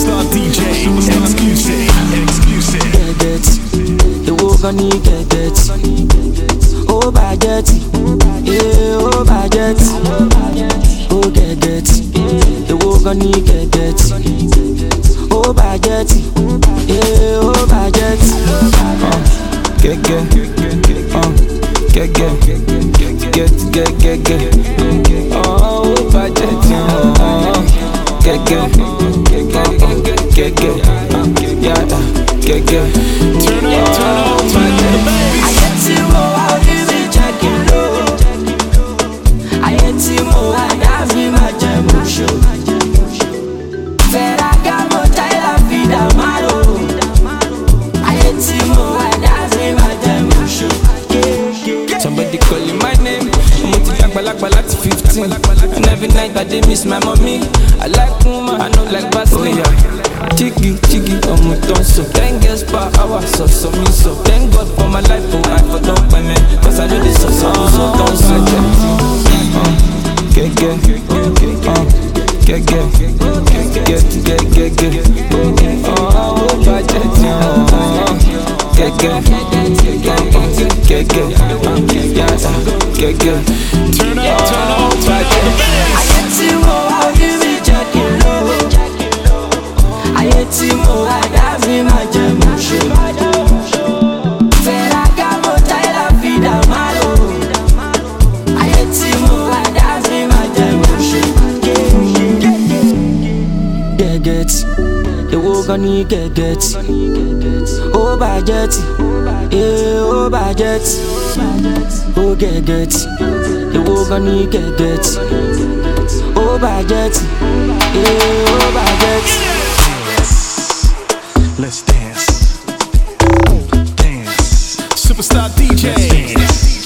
Superstar DJ, exclusive. Get the walk on get oh budget, yeah, oh budget, oh get the walk on get oh budget, yeah, oh budget, get oh budget, get Turn up, I get you more, I'll give it check it low. I get you more, I have me my gem show. Ferragamo, Tyler, Vida, Malo. I get you more, I have me my gem show. Somebody calling my name. I'm to like 15. And every night I did miss my mommy. I like woman, I know like Vaseline. Chiggy, I'm a tonso. 10 girls per hour, so me so. Thank God for my life, oh I forgot my man. Cause I know this so tonso. Get oh, budget, turn up, budget. I get you more, I'll give it check it low. I get you more, I have me my gem show. Ferragamo, Tyler, Vida, Malo. I get you more, I have me my gem show. Get the walk on get oh budget, yeah, oh budget, oh get the walk on get oh budget, yeah, oh budget. Let's dance. Superstar DJ.